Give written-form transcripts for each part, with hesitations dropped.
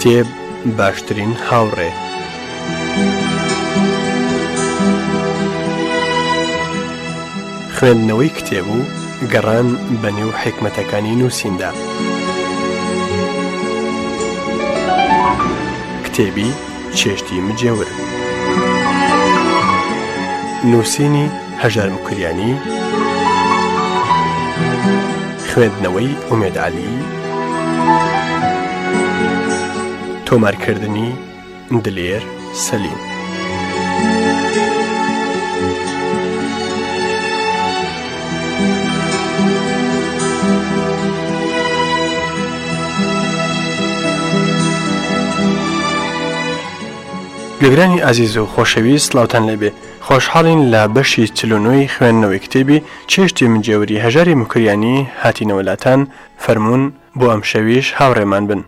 کتێب باشترین هاوڕێ. خوێندنەوەی کتێب و گەڕان بە نێو حکمەتەکانی نووسیندا. کتێبی چێشتی مجێور، نووسینی هەژار مکریانی، خوێندنەوەی ئومێد عەلی، تۆمارکردنی دلێر سەلیم. گوێگرانی ئازیز و خۆشەویست، سڵاوتان لێبێ. خۆشحاڵین لە بەشی 49 خوێندنەوەی کتێبی چێشتی مجێوری هەژاری مکریانی هاتینەوەلاتان. فەرموون بۆ ئەم شەویش هاوڕێمان بن.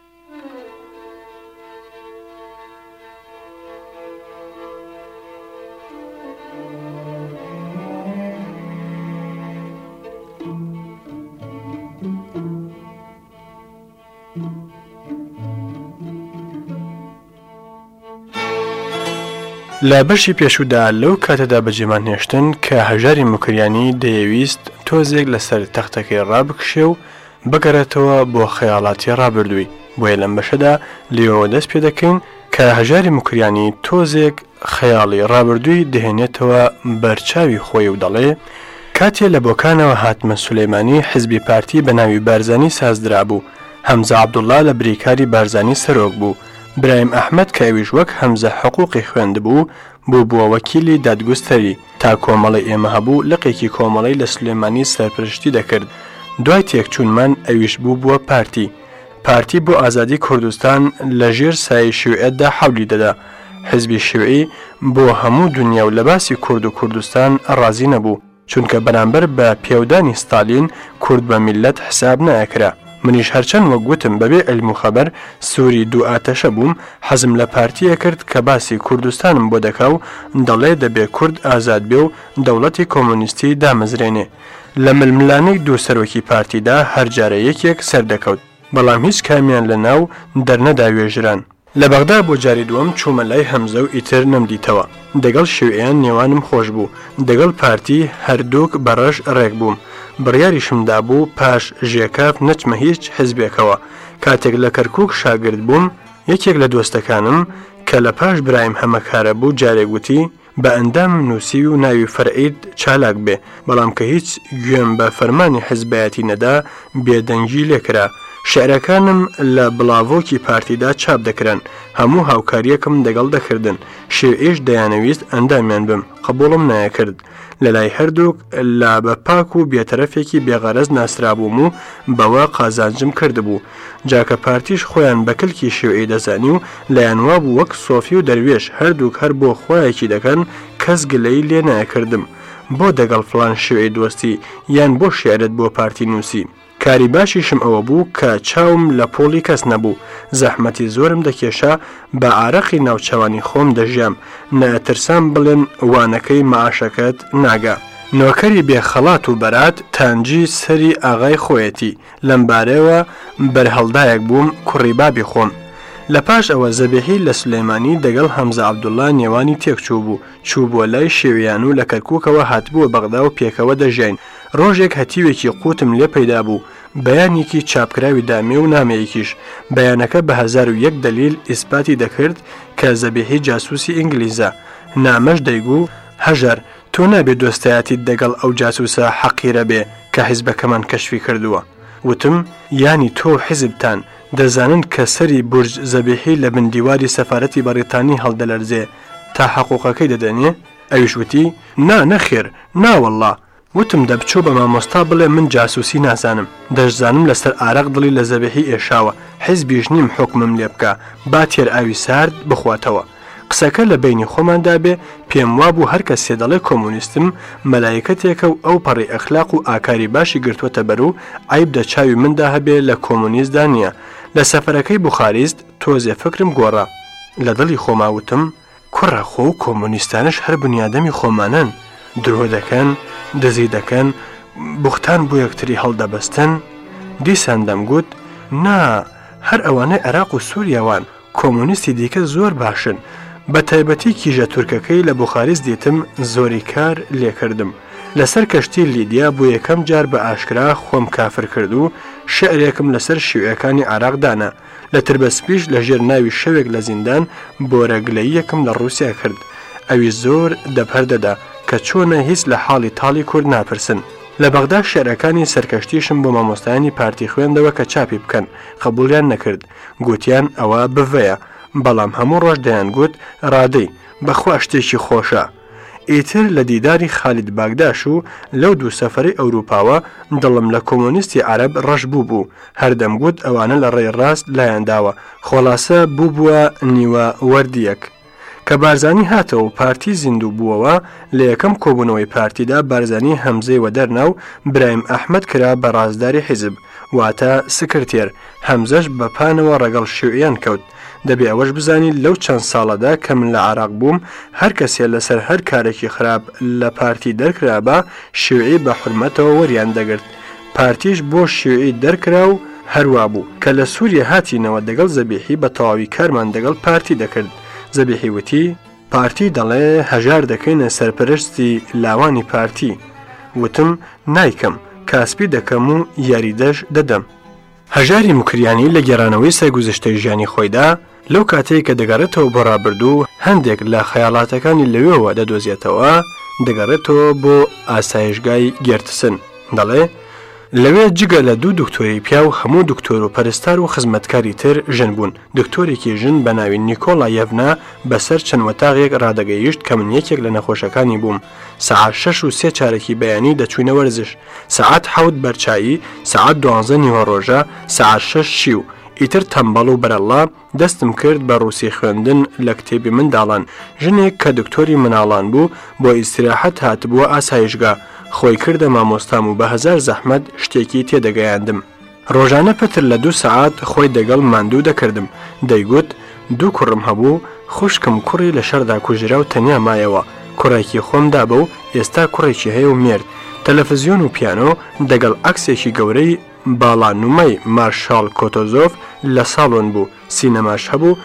لە بەشی پێشوودا لەو کاتەدا بەجێمان هێشتن کە هەژاری مکریانی دەیەویست تۆزێک لەسەر تەختەکەی ڕابکشێ و بگەڕێتەوە بۆ خەیاڵاتی ڕابردووی. بۆیە لەم بەشەدا لێەوە دەست پێ دەکەین کە هەژاری مکریانی تۆزێک خەیاڵی ڕابردووی دەهێنێتەوە بەرچاوی خۆی و دەڵێ کاتێ لە بۆکانەوە هاتمە سولەیمانی حزبی پارتی بە ناوی بارزانی سازدرا بوو. هەمزە عەبدوڵڵا لە بریکاری بارزانی سەرۆک بوو. برایم ئەحمەد کە ئەویش وەک هەمزە حقوقی خوێندبوو بووە وەکیلی دادگوستەری. تا کۆمەڵی ئێمە هەبوو لقێکی کۆمەڵی لە سولەیمانی سەرپرشتی دەکرد. دوای تێکچوونمان ئەویش بووە پارتی بۆ ئازادی کوردستان لە ژێر سایه شیوعێتدا حەولی دەدا. حزبی شیوعی بۆ هەموو دنیا و لە باسی کورد و کوردستان ڕازی نەبوو، چونکە بەرامبەر بە پێودانی ستالین کورد بە میلەت حساب نەئەکرا. منیش هەرچەند وەک گوتم بەبێ ئەلم و خەبەر سووری دوو ئاتەشە بووم، حەزم لە پارتیە کرد کە باسی کوردستانم بۆ دەکا و دەڵێ دەبێ کورد ئازاد بێ و دەوڵەتی کۆمۆنیستی دامەزرێنێ. لە ململانەی دوو سەرۆکی پارتیدا هەرجارە یەکێک سەردەکەوت، بەڵام هیچ کامیان لە ناو دەرنەدا وێژران. لە بەغدا بۆ جاری دووەم چوومە لای هەمزە و ئیتر نەمدیتەوە. دەگەڵ شیوعیان نێوانم خۆش بوو، دەگەڵ پارتی هەردووک بەڕەش ڕێک بووم. بڕیاریشمدا بوو پاش ژێکاف نەچمە هیچ حزبێکەوە. کاتێک لە کەرکووک شاگرد بووم، یەکێک لە دۆستەکانم کە لە پاش برایم هەمەکارە بوو جارێک گوتی بە ئەندامم نووسی و ناوی فەرعید چالاک بێ، بەڵام کە هیچ گوێم بە فەرمانی حزبایەتی نەدا بێدەنگی لێکرا. شعرەکانم لە بڵاڤۆکی پارتیدا چاپ دەکران، هەموو هاوکاریەکم دەگەڵ دەکردن. شێعیش دەیانەویست ئەندامیان بم، قبوڵم نایەکرد. لە لای هەردووک لە بە پاک و بێتەرەفێکی بێغەرەز ناسرابووم و بەوە قازانجم کردبوو. جاکە پارتیش خۆیان بە کلکی شێعی دەزانی و لایەنوا بوو وەک سۆفی و دەروێش هەردووک هەر بۆ خۆیەکی دەکەن، کەس گلەی لێ نایەکردم. بۆ دەگەڵ فڵان شێعی دۆستی یان بۆ شێعرت بۆ پارتی نووسی. کاری باشیشم ئەوە بوو کە چاوم لە پۆڵی کەس نەبوو. زەحمەتی زۆرم دەکێشا، بە ئارەقی ناوچەوانی خۆم دەژیام، نەترسام بڵێن وانەکەی مەعاشەکەت ناگا. نۆکەری بێخەڵات و بەرات تانجی سەری ئاغای خۆیەتی. لەم بارەوە بەرهەڵدایەک بووم، کوڕی بابی خۆم. لە پاش ئەوە زەبیحی لە سولەیمانی دەگەڵ هەمزە عەبدوڵڵا نێوانی تێکچوو بوو. چوو بۆ لای شێویان و لە کەرکووکەوە هاتبووە بەغدا و پێکەوە دەژین. ڕۆژێک هەتیوێکی قوتم لێ پەیدا بوو، بەیانێکی چاپکراوی دامێ و نامەیەکیش. بەیانەکە بە 1001 دلیل ئیسپاتی دەکرد کە زەبیحی جاسووسی ئینگلیزە. نامەش دەیگوو هەژار تۆ نابێت دۆستایەتیت دەگەڵ ئەو جاسووسە حەقیرە بێ کە حیزبەکەمان کەشفی کردووە. وتم یانی تۆ حیزبتان دەزانن کە سەری بورج زەبیحی لە بندیواری سەفارەتی بەریتانی هەڵدەلەرزێ تا حەقوقەکەی دەدەنێ؟ ئەویش وتی نەخێر ناوەڵڵا. وتم دەبچۆ بە مامۆستا بڵێ من جاسووسی نازانم، دەشزانم لەسەر ئارەق دڵی لە زەبیحی ئێشاوە، حیزبیش نیم حکمم لێ بکە، با تێر ئاوی سارد بخواتەوە. قسەکە لە بینی خۆماندا بێ، پێم وابوو هەر کەس سێدەڵێ کۆمونیستم مەلایکەتێکە و ئەو پەڕی ئەخلاق و ئاکاری باشی گرتووەتە بەر و عیب دەچاوی مندا هەبێ لە کۆمونیستدا نییە. لە سەفەرەکەی بوخاریست تۆزێ فکرم گۆڕا. لە دڵی خۆماوتم کوڕە خۆ و کۆمونیستانش هەر بنیادەمی خۆمانن، درۆ دەکەن، دزی دەکەن، بوختان بۆ یەکتری هەڵدەبەستن. دیسان دەمگوت نا هەر ئەوانەی عێراق و سووریاوان کۆمونیستی دیکە زۆر باشن. بە تایبەتی کیژە تورکەکەی لە بوخاریست دیتم زۆری کار لێکردم. لەسەر کەشتی لیدیا بۆ یەکەم جار بە ئاشکرا خۆم کافر کرد و شعرێکم لەسەر شیوعەکانی عێراقدانا. لە تربەسپیش لە ژێر ناوی شەوێک لە زیندان بۆرەگلەیەکم لە ڕووسیا کرد. ئەوی زۆر دەپەردەدا کە چۆنە هیچ لە حاڵی تاڵی کورد ناپرسن. لە بەغدا شێعرەکانی سەرکەشتیشم بۆ مامۆستایانی پارتی خوێندەوە کە چاپی بکەن، قبولیان نەکرد. گوتیان ئەوە بڤەیە، بەڵام هەموو ڕۆژ دەیان گوت ڕادەی بەخوا شتێکی خۆشە. ئیتر لە دیداری خالید باگداش و لەو دوو سەفەرەی ئەوروپاوە دڵم لە کۆمۆنیستی عەرەب ڕەش بوو هەردەم گوت ئەوانە لە ڕێی ڕاست لایەنداوە، خۆڵاسە بووە نیوە وەردیەک. کە بارزانی هاتەوە و پارتی زیندوو بووەوە لە یەکەم کۆبوونەوەی پارتیدا بارزانی هەمزەی وەدەرناو برایم ئەحمەد کرا بە ڕازداری حیزب، واتە سکرتێر. هەمزەش بە پانەوە ڕەگەڵ شیوعیان کەوت. دەبێ ئەوەش بزانی لەو چەند ساڵەدا کە من لە عێراق بووم هەر کەسێ لەسەر هەر کارێکی خراپ لە پارتی دەرکرابە شیوعی بە حورمەتەوە وەریان دەگرت. پارتیش بۆ شیوعی دەرکرا و هەروە بوو کە لە سووریا هاتینەوە دەگەڵ زەبیحی بە تەواوی کارمان دەگەڵ پارتی دەکرد. زەبیحی وتی پارتی دەڵێ هەژار دەکەینە سەرپەرشتی لاوانی پارتی. وتم نایکەم، کاسپی دەکەم و یاریدەش دەدەم. هەژاری مکریانی لە گێڕانەوەی سەرگوزشتەی ژیانی خۆیدا لەو کاتەی کە دەگەڕێتەوە بۆ ڕابردوو هەندێک لە خەیاڵاتەکانی لەوێەوە دەدۆزیێتەوە، دەگەڕێتەوە بۆ ئاسایشگای گێرتسن. دەڵێ لەوێ جگە لە دوو دکتۆری پیا و هەموو دکتۆر و پەرستار و خزمەتکاری تر ژن بوون. دکتۆرێکی ژن بە ناوی نیکۆلا یەڤنا بەسەر چەند وەتاغێک ڕادەگەیشت کە من یەکێک لە نەخۆشەکانی بووم. سەعات 6:03 چارەکی بەیانی دەچوینە وەرزش، سەعات 7 بەرچایی، سەعات 12 نیوەڕۆژە، سەعات 6 شیو. ئیتر تەمبەڵ و بەرەڵا دەستم کرد بە ڕووسی خوێندن لە کتێبی منداڵان. ژنێک کە دکتۆری مناڵان بوو بۆ ئیستراحەت هاتبووە ئاسایشگا. خۆی کردە مامۆستام و بە هەزار زەحمەت شتێکی تێدەگەیاندم. ڕۆژانە پتر لە 2 سەعات خۆی دەگەڵ ماندوو دەکردم. دەیگوت 2 کوڕم هەبوو، خوشکم کوڕی لە شەردا کوژرا و تەنیا مایەوە. کوڕێکی خۆمدا بە و ئێستا کوڕێکی هەیە و مێرد. تەلەڤیزیۆن و پیانۆ دەگەڵ عەکسێکی گەورەی باڵانومای مارشال کۆتۆزۆف لە ساڵۆن بوو. سینەماش هەبوو،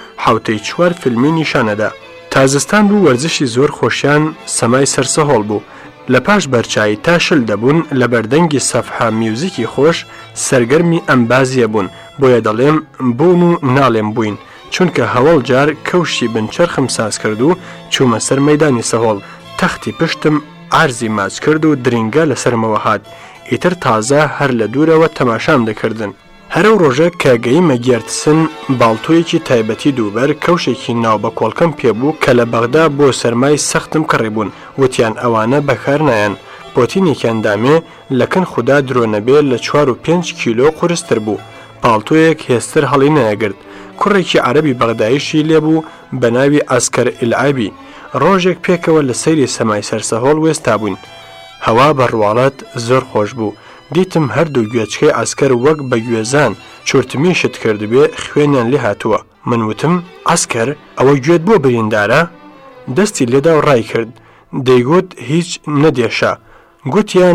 7 فیلمی نیشانەدا. تازستان بوو، وەرزشی زۆر خۆشیان سەمای سەرسەهۆڵ بوو. لە پاش بەرچایی تا شل دەبوون لە بەردەنگی سەفحا میوزیکی خۆش سەرگەرمی ئەمبازیە بوون. بۆیە دەڵێم بوون و ناڵێم بووین، چونکە هەوڵ جار کەوشی بنچەرخم ساز کرد و چوومە سەر مەیدانی سەهۆڵ. تەختی پشتم ئارزی ماچ کرد و درینگە لەسەرمەوە هات. ئیتر تازە هەر لە دوورەوە تەماشام دەکردن. هەرو ڕۆژە کە گەیمە گێرتسن باڵتۆیەکی تایبەتی دووبەر کەوشێکی ناو بە کۆڵکەم پێبوو کە لە بەغدا بۆ سەرمای سەختم کڕیبوون. وتیان ئەوانە بەکار نایەن. پۆتینێکیان دامێ لەکن خوددا درۆ نەبێ لە 4 و 5 کیلۆ قورستر بوو. پاڵتۆیەک هێستر هەڵی نەیەگرت. کوڕێکی عەرەبی بەغداییشی لێبوو بە ناوی ئەسکەر ئیلعابی. ڕۆژێک پێکەوە لە سەیری سەمای سەرسەهۆڵ وێستا بووین. هەوا بەڕواڵەت زۆر خۆش بوو. دیتم هەردوو گوێچکەی ئەسکەر وەک بە گوێزان چورتمی شت کردبێ خوێنیان لێ هاتووە. من وتم ئەسکەر ئەوە گوێت بۆ بریندارە؟ دەستی لێدا و ڕای کرد. دەیگوت هیچ نەدێشە. گوتیان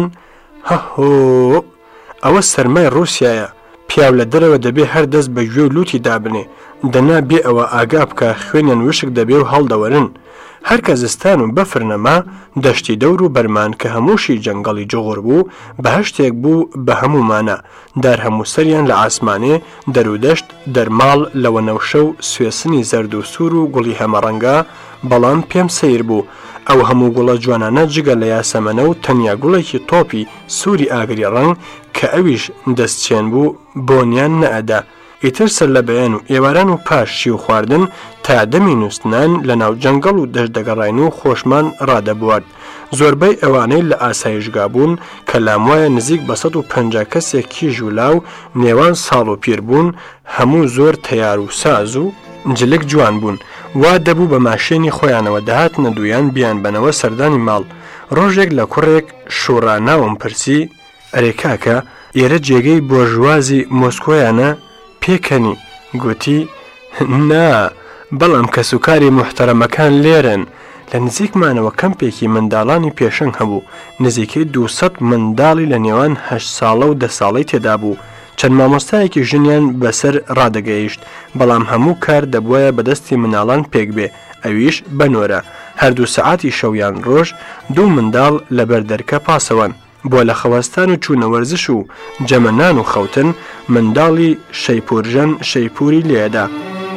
هەهۆ ئەوە سەرمای ڕووسیایە. پیاو لە دەرەوە دەبێ هەر دەست بە گوێ و لوتی دابنێ. دەنا بێ ئەوە ئاگا بکە خوێنیان وشک دەبێ و هەڵدەوەرن. هەر کەزستان و بەفرنەما دەشتی دەور و بەرمان کە هەمووشی جەنگەڵی جوغور بوو بەهشتێک بوو بە هەمومانە. دار هەموو سەریان لە ئاسمانێ دەرودەشت دەرماڵ لەوە نەوشە و سوێسنی زەرد و سوور و گوڵی هەمەڕەنگا. بەڵام پێم سیر بوو ئەو هەموو گوڵە جوانانە جگە لە یاسەمەنە و تەنیا گوڵێکی تۆپی سووری ئاگری ڕەنگ کە ئەویش دەستچێن بوو بۆنیان نەئەدا. ئیتر سەر لە بەیان و ئێواران و پاش شی و خواردن تا دەمی نووسنان لە ناو جەنگەڵ و دەشدەگەڕین و خۆشمان ڕادەبوارد. زۆربەی ئەوانەی لە ئاسایشگا بوون کە لاموایە نزیک بە 150 کەسێکی ژوولاو نێوان ساڵ و پیر بوون، هەموو زۆر تەیار و ساز و جلک جوان بوون. وا دەبوو بە ماشێنی خۆیانەوە دەهات نەدویان بیان بنەوە سەردانی ماڵ. ڕۆژێک لە کوڕێک شوڕاناوم پرسی ئەرێ کاکە ئێرە جێگەی بۆژوازی مۆسکۆیانە پێکەنی؟ گوتی نا، بەڵام کەسوکاری محتەرەمەکان لێرن. لە نزیکمانەوە کەمپێکی منداڵانی پێشنگ هەبوو. نزیکەی 200 منداڵی لە نێوان 8 ساڵە و 10 ساڵەی تێدا بوو. چەند مامۆستایەکی ژنیان بەسەر ڕادەگەیشت، بەڵام هەموو کار دەبووە بەدەستی مناڵان پێک بێ، ئەویش بەنۆرە. هەردوو سەعاتی شەویان ڕۆژ دوو منداڵ لەبەر دەرکە پاسەوەن بۆ لە خەوەستان و چوونە وەرزش و جەمەنان و خەوتن. منداڵی شەیپورژەن شەیپوری لێدا.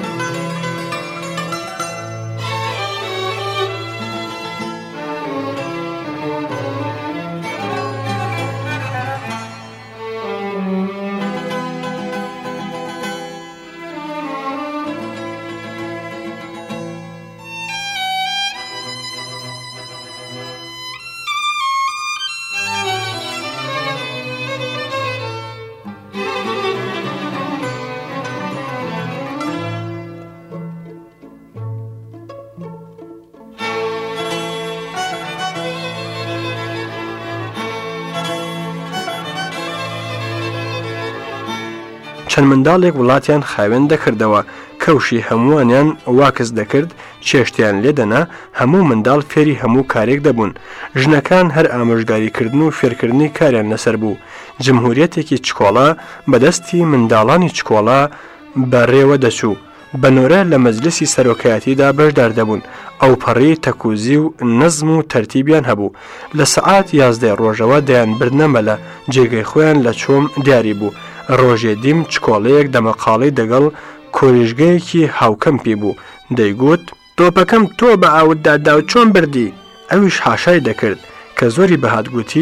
چەند منداڵێک وڵاتیان خاوێن دەکردەوە، کەوشی هەمووانیان واکس دەکرد، چێشتیان لێدەنا، هەموو منداڵ فێری هەموو کارێک دەبوون. ژنەکان هەر ئامۆژگاریکردن و فێرکردنی کاریان لەسەر بوو. جمهوریەتێکی چکۆڵا بەدەستی منداڵانی چکۆڵا بەڕێوە دەچوو. بەنۆرە لە مەجلیسی سەرۆکایەتیدا بەشدار دەبوون. ئەو پەڕی تەکوزی و نەزم و تەرتیبیان هەبوو. لە سەعات 11 ڕۆژەوە دەیان بردنەمە لە جێگەی خۆیان لە چۆم دیاری بوو. ڕۆژێ دیم چکۆڵەیەک دەمەقاڵی دەگەڵ کۆریژگەیەکی هاوکەمپی بوو. دەیگوت: تۆپەکەم تۆ بە ئاوتدادا و چۆن بردی؟ ئەویش حاشای دەکرد کە زۆری بەهات گوتی: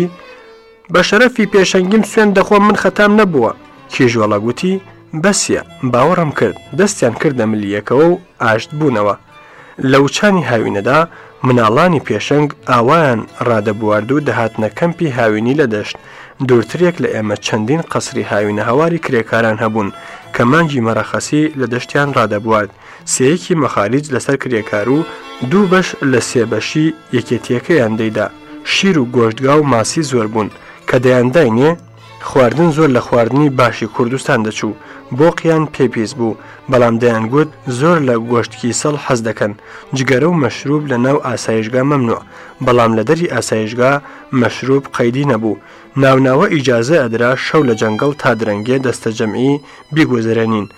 بە شەرەفی پێشەنگیم سوێن دەخۆم، من خەتام نەبووە. کیژۆڵە گوتی: بەسیە، باوەڕم کرد. دەستیان کردە ملیەکەوە و ئاشت بوونەوە. لە وچانی هاوینەدا مناڵانی پێشەنگ ئاوایان ڕادەبوارد و دەهاتنە کەمپی هاوینی لە دەشت. دوورترێک لە ئێمە چەندین قەسری هاوینە هەواری کرێکاران هەبوون کە مانگی مەرەخەسی لە دەشتیان ڕادەبوارد. سێیەکی مەخالیج لەسەر کرێکار و دوو بەش لە سێبەشی یەکێتیەکەیان دەیدا. شیر و گۆشتگا و ماسی زۆر بوون کە دەیانداینێ. خواردن زۆر لە خواردنی باشی کوردستان دەچوو. بۆقیان پێپیس بوو، بەڵام دەیانگوت زۆر لە گۆشتکی سەڵ حەز دەکەن. جگەرە و مەشروب لە ناو ئاسایشگا مەمنوع، بەڵام لە دەری ئاسایشگا مەشروب قەیدی نەبوو. ناوناوە ئیجازە ئەدرا شەو لە جەنگەڵ تا درەنگێ دەستە جەمعی بیگوزرێنین.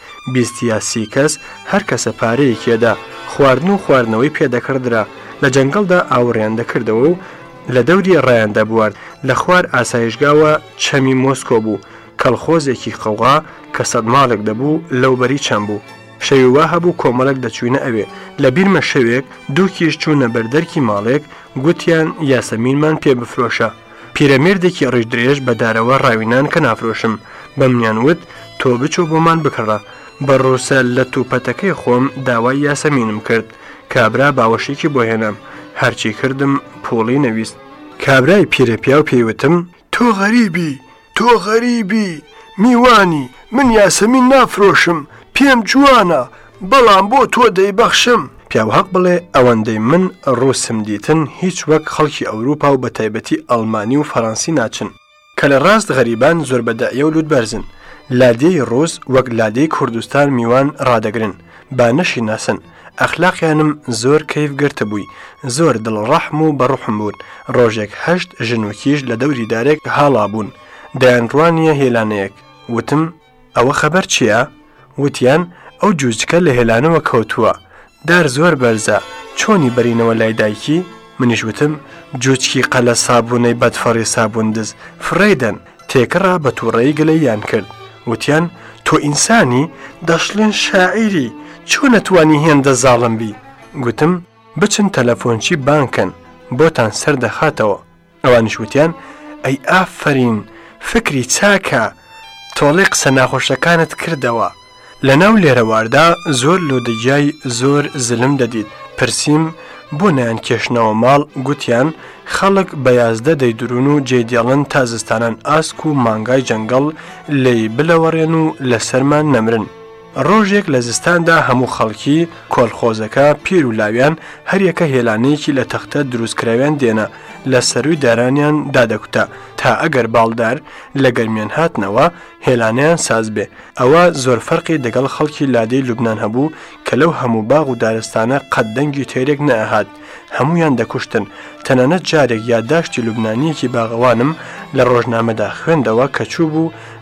20 کەس هەر کەسە پارەیەکێدا خواردن و خواردنەوەی پێدەکردرا. لە جەنگەڵدا ئاوڕیان دەکردەوە و لە دەوری ڕایان دەبوارد. لە خوار ئاسایشگاوە چەمی مۆسکۆ بوو، کەڵخۆزێکی قەوغا کە 100 ماڵێک دەبوو لەوبەری چەند بوو. شەویوا هەبوو کۆمەڵک دەچوینە ئەوێ. لە بیرمە شەوێک دوو کیش چوونە بەردەرکی ماڵێک، گوتیان یاسەمینمان پێ بفرۆشە. پیرەمێردێکی ڕیژدرێژ بەدارەوە ڕاوینان کە نافرۆشم. بەمنیان وت: تۆ بچۆ بۆمان بکڕە. بەڕۆسە لە تووپەتەکەی خۆم داوای یاسەمینم کرد. کابرا باوەشێکی بۆ هێنام. هەرچی کردم پۆڵی نەویست. کابرای پیرەپیا و پێیوتم: تۆ غەریبی، تۆ غەریبی، میوانی، من یاسەمین نافرۆشم، پێم جوانە، بەڵام بۆ تۆ دەیبەخشم. پیاو هەق بڵێ ئەوەندەی من ڕووسم دیتن هیچ وەک خەڵکی ئەوروپا و بە تایبەتی ئەڵمانی و فەڕەنسی ناچن کە لە ڕاست غەریبان زۆر بەدایە و لووتبەرزن. لادێی ڕۆز وەک لادێی کوردستان میوان ڕادەگرن، با نەشی ناسن. ئەخلاقیانم زۆر کەیف گرتە بووی، زۆر دڵڕەحم و بەڕوحم بوون. ڕۆژێک 8 ژن و کیژ لە دەوری دارێک هاڵا بوون. دەیانڕوانیە هێلانەیەک. وتم: ئەوە خەبەر چییە؟ وتیان: ئەو جووچکە لە هێلانەوە کەوتووە، دار زۆر بەرزە، چۆنی بەرینەوە لای دایکی؟ منیش وتم: جووچکی قەلە سابوونەی بەدفەڕی سابووندز فڕێدەن. تێکڕا بە تووڕەیی گلەییان کرد. وتیان: تۆ ئینسانی؟ دەشڵێن شاعیری، چۆن نەتوانی هێندە زاڵم بی؟ گوتم: بچن تەلەفۆنچی بانکن، بۆتان سەردەخاتەوە. ئەوانیش وتیان: ئەی ئافرین، فکری چاکە، تۆڵی قسە ناخۆشەکانت کردەوە. لە ناو لێرەواردا زۆر لۆدەگیای زۆر زلم دەدیت. پرسییم: بۆ نایان کێشنەوە ماڵ؟ گوتیان: خەڵک بە یازدە دەیدرون و جێدێڵن تا زستانان ئاسک و مانگای جەنگەڵ لی بلەوەڕێن و لەسەرمان نەمرن. ڕۆژێک لە زستاندا هەموو خەڵکی کۆلخۆزەکە پیر و لاویان هەریەکە هێلانەیەکی لە تەختە دروستکراویان دێنە لە سەروی دارانیان دادەکوتە تا ئەگەر باڵدار لە گەرمیان هاتنەوە هێلانیان ساز بێ. ئەوە زۆر فەرقی دەگەڵ خەڵکی لادەی لوبنان هەبوو کە لەو هەموو باغ و دارستانە قەت دەنگی تێرێک نەهات، هەمویان دەکوشتن. تەنانەت جارێک یادداشتی لوبنانیەکی باغەوانم لە ڕۆژنامەدا خوێندەوە کە چوو بوو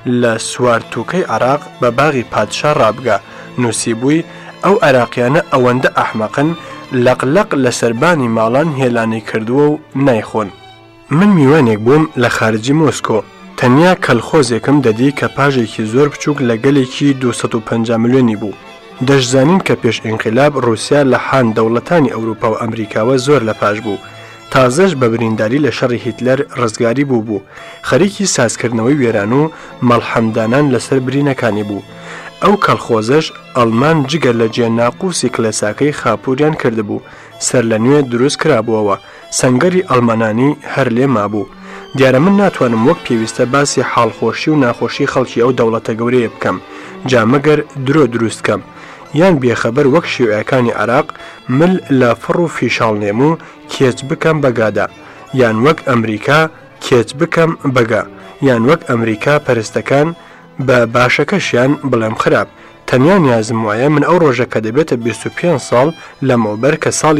لە سوارتووکەی عراق بە باغی پادشا ڕابگا نووسیبووی ئەو عراقیانە ئەوەندە ئەحمەقن لەقلەق لە سەربانی ماڵان هێلانی کردووە و نایخۆن. من میوانێک بووم لە خارجی مۆسکۆ تەنیا کەلخۆزێکم دەدی کە پاژێکی زۆر بچووک لە گەلێکی 250 ملیۆنی بوو. دەشزانین کە پێش ئینقلاب رووسیا لە حان دەوڵەتانی ئەوروپا و ئەمریکاوە زۆر لە پاش بوو. تازەش بە برینداری لە شەڕی هیتلەر ڕزگاری بوو خەریکی سازکردنەوەی وێران و مەڵحەمدانان لەسەر برینەکانی بوو. ئەو کەلخۆزەش ئەڵمان جگە لە جێناقوسی کلەساکەی خاپوریان کردبوو سەر لە نوێ دروست کرابووەوە سەنگەری ئەڵمانانی هەر لێ مابوو. دیارە من ناتوانم وەک پێویستە باسی حاڵخۆشی و ناخۆشی خەڵکی ئەو دەوڵەتە گەورەیە بکەم جامەگەر درۆ دروست بکەم یان بێخەبەر وەک شیوعەکانی عراق مل لە فڕ و فیشاڵنێم و کێچ بکەم بەگادا یان وەک ئەمریکا کێچ بکەم بەگا یان وەک ئەمریکا پەرستەکان بە باشەکەشیان بڵێم خراپ. تەنیا نیازم وایە من ئەو ڕۆژە کە دەبێتە 25 ساڵ لەمەوبەر کە ساڵی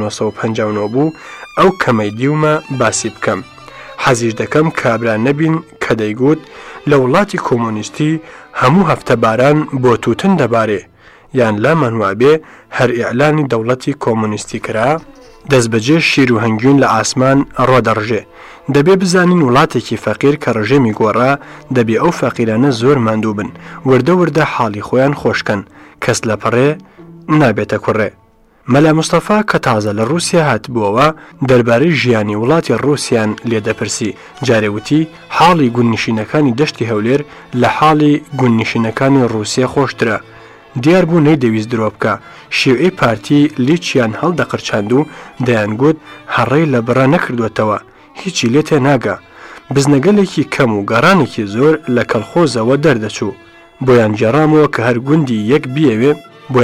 1950 بوو ئەو کەمەی دیومە باسی بکەم. حەزیش دەکەم کابرا نەبین کە دەیگوت لە وڵاتی کۆمۆنیستی هەموو هەفتە باران بۆ تووتن دەبارێ یان لامانوابێ هەر ئیعلانی دەوڵەتی کۆمۆنیستی کرا دەستبەجێ شیر و هەنگوین لە ئاسمان ڕۆدەڕژێ. دەبێ بزانین وڵاتێکی فەقیر کە ڕژێمی گۆڕا دەبێ ئەو فەقیرانە زۆر ماندوو بن وردە وردە حاڵی خۆیان خۆشکەن کەس لە پەڕێ نابێتە کوڕێ. مەلا مستەفا کە تازە لە رووسیا هاتبووەوە دەربارەی ژیانی وڵاتی ڕووسیان لێدەپرسی جارێوتی حاڵی گوننشینەکانی دەشتی هەولێر لە حاڵی گوننشینەکانی رووسیا خۆشترە. دیار بوو نەیدەویست درۆ بکە شێوەی پارتی لیچیان هەڵدەقرچاند و دەیانگوت هەڕێی لە بڕا نەکردوێتەوە هیچی لێ تێ ناگا. بزنەگەلێکی کەم و گەڕانێکی زۆر لە کەلخۆزەوە دەردەچوو بۆیان جێڕامەوە کە هەر گوندی یەک بیەوێ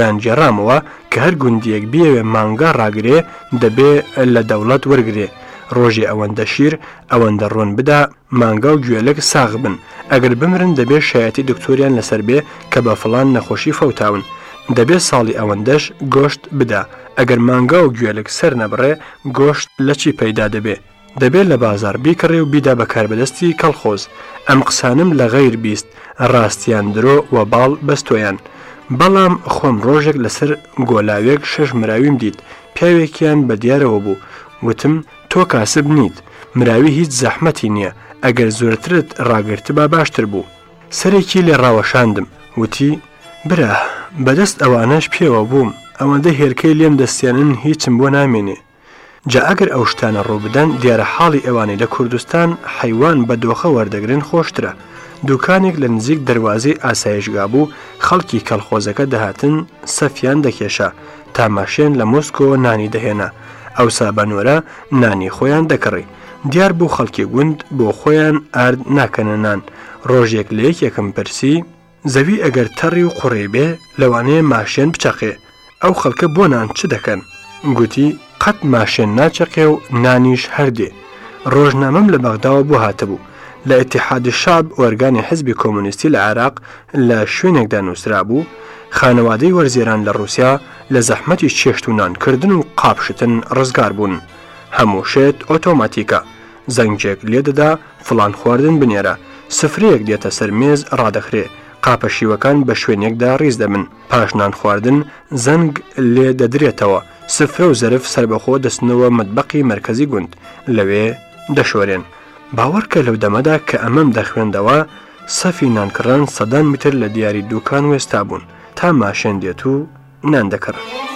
کە هەر گوندیەک بیەوێ مانگا ڕاگرێ دەبێ لە دەوڵەت وەرگێ ڕۆژی ئەوەندە شیر ئەوەندە ڕۆن بدا مانگا و گوێلک ساغ بن ئەگەر بمرن دەبێ شایەتی دکتۆریان لەسەر بێ کە بە فڵان نەخۆشی فەوتاون دەبێ ساڵی ئەوەندەش گۆشت بدا ئەگەر مانگا و گوێلک سەر نەبڕێ گۆشت لە چی پەیدا دەبێت لە بازار بیکڕێ و بیدا بەکاربەدەستی کەڵخۆز. ئەم قسانم لە غەیر بیست ڕاستیان درۆ و باڵ بەستۆیان. بەڵام خۆم ڕۆژێک لەسەر گۆلاوێک 6 مراویم دیت پیاوێکیان بە دیارەوە بوو وتم تۆ کاسب نیت مراوی هیچ زەحمەتی نییە ئەگەر زۆرترت ڕاگرتە با باشتر بوو. سەرێکی لێ ڕاوەشاندم وتی برا بەدەست ئەوانەش پێوە بووم ئەوەندە هێرکەی لێم دەستێنن هیچم بۆ نامێنێ. جا ئەگەر ئەو شتانە ڕووبدەن دیارە حاڵی ئەوانەی لە کوردستان حیوان بە دۆخە وەردەگرن خۆشترە. دوکانێک لە نزیک دەواازەی ئاسایشگا بوو خەڵکی کەلخۆزەکە دەهاتن سەفیان دەکێشە تاماشێن لە مۆسکۆ نانی دەهێنا ئەو سابانۆرە نانی خۆیان دەکڕی. دیار بوو خەڵکی گوند بۆ خۆیان ئارد ناکەنە نان. ڕۆژێک لە یەکێکم پرسی زەوی ئەگەر تەڕی و قوڕێ بێ لەوانەیە ماشێن بچەقێ ئەو خەڵکە بۆ نان چ دەکەن؟ گوتی قەت ماشێن ناچەقێ و نانیش هەردێ. ڕۆژنامەم لە بەغداوە بۆ هاتەبوو لە ئیتیحادی شاب ئۆرگانی حزبی کۆمۆنیستی لە عێراق لە شوێنێکدا نووسرا بوو خانەوادەی وەرزێران لە رووسیا لە زەحمەتی چێشت و نانکردن و قاپشتن ڕزگار بوون. هەموو شێت ئۆتۆماتیکە زەنگجێک لێدەدا فڵان خواردن بنێرە سفرەیەک دێتە سەر مێز ڕادەخرێ قاپە شیوەکان بە شوێنێکدا ڕیز دەبن پاشنان خواردن زەنگ لێ دەدرێتەوە سفرە و زەرف سربەخۆ دەستنەوە مەتبەقی مرکزی گوند لەوێ دەشۆرێن. باوەڕکە لەو دەمەدا کە ئەمەم دەخوێندەوە سەفی نانکڕان 100 متر لە دیاری دوکان وێستا بوون تا ماشێن دێت و نان دەکڕ.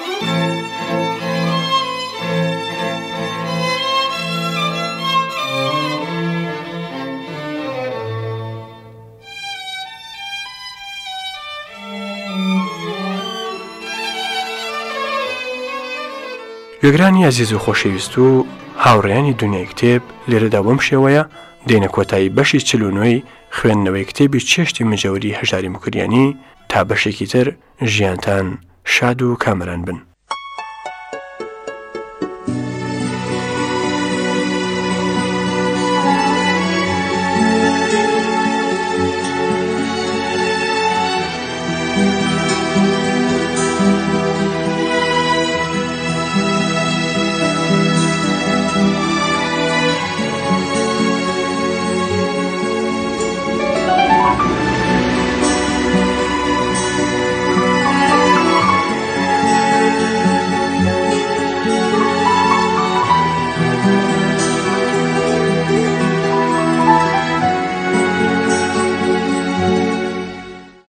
گوێگرانی عزیز و خۆشەویست و هاوڕێیانی دنیای کتێب لێرەدا بەم شێوەیە دێنە کۆتایی بەشی 49 خوێندنەوەی کتێبی چێشتی مجەوری هەژاری مکریانی تا بەشێکی تر ژیانتان شاد و کامەران بن.